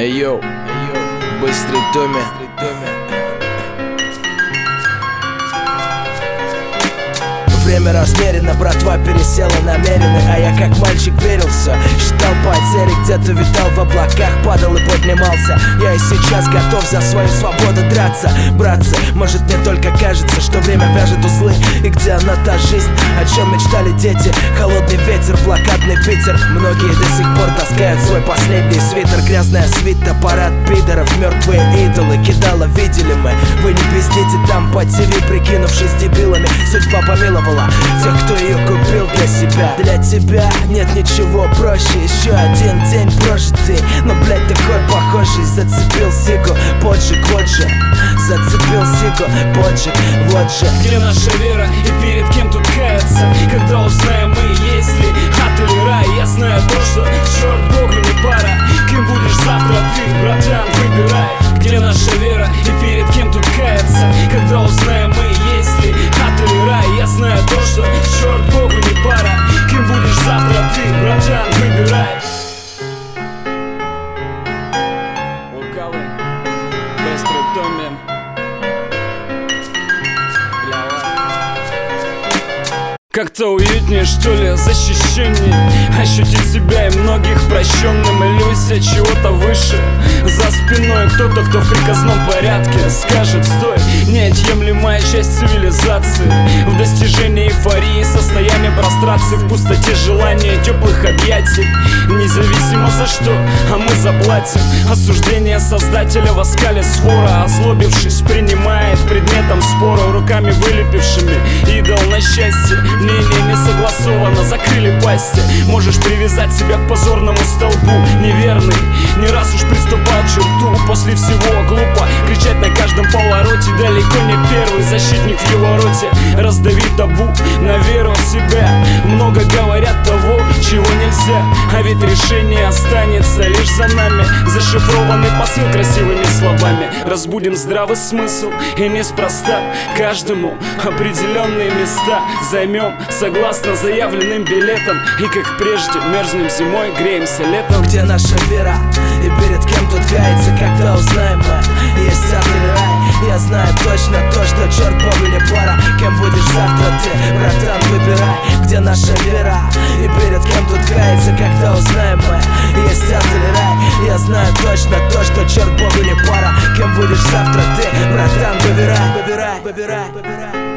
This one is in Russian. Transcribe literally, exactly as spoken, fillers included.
Эй йоу, быстрый Томми. Время размерено, братва пересела намеренно. А я как мальчик верил все, считал потери, где-то витал в облаках, падал и поднимался. Я и сейчас готов за свою свободу драться. Братцы, может мне только кажется, что время вяжет узлы. И где она та жизнь, о чем мечтали дети? Холодный ветер, блокадный Питер. Многие до сих пор таскают свой последний свитер. Грязная свита, парад пидоров, мертвые идолы. Кидала, видели мы, вы не пиздите там по ТВ, прикинувшись дебилами. Судьба помиловала тех, кто ее купил для себя. Для тебя нет ничего проще. Еще один день прожитый, но, блядь, такой похожий. Зацепил сигу, поджиг, вот же. Зацепил сигу, поджиг, вот же. Где наша вера и перед кем тут каяться? Когда узнаем мы, есть ли ад или рай? Я знаю то, что черт Богу не пара. Кем будешь завтра ты, братан, выбирай. Где наша вера и перед кем тут каяться? Когда узнаем мы, есть ли ад или рай? Я знаю то, что черт Богу не пара. Кем будешь завтра ты, братан, выбирай. Лукавый, быстрый Томми. Как-то уютнее, что ли, защищеннее. Ощутить себя и многих прощенным. Иллюзия чего-то выше. За спиной кто-то, кто в приказном порядке скажет: стой, неотъемлемая часть цивилизации. В достижении эйфории, состояние прострации, в пустоте желания теплых объятий. Независимо за что, а мы заплатим. Осуждение создателя в оскале свора, озлобившись, принимает предметом спора. Руками вылепившими идол на счастье. Мнение не согласовано, закрыли пасти. Можешь привязать себя к позорному столбу. Неверный, не раз уж приступал к черту. После всего глупо кричать на каждом повороте. Далеко не первый защитник в его роте. Раздавить табу на веру в себя. Много говорят того, чего нельзя. А ведь решение останется лишь за нами. Зашифрованный посыл красивыми словами. Разбудим здравый смысл и неспроста. Каждому определенные места займем согласно заявленным билетам. И как прежде мерзнем зимой, греемся летом. Где наша вера и перед кем тут каяться? Когда узнаем мы, есть ад или рай? Я знаю точно то, что черт Богу не пара. Кем будешь завтра ты, братан, выбирай. Где наша вера и перед кем тут каяться? Когда узнаем мы, есть ад или рай? Я знаю точно то, что черт Богу не пара. Кем будешь завтра ты, братан, выбирай, выбирай, выбирай, выбирай.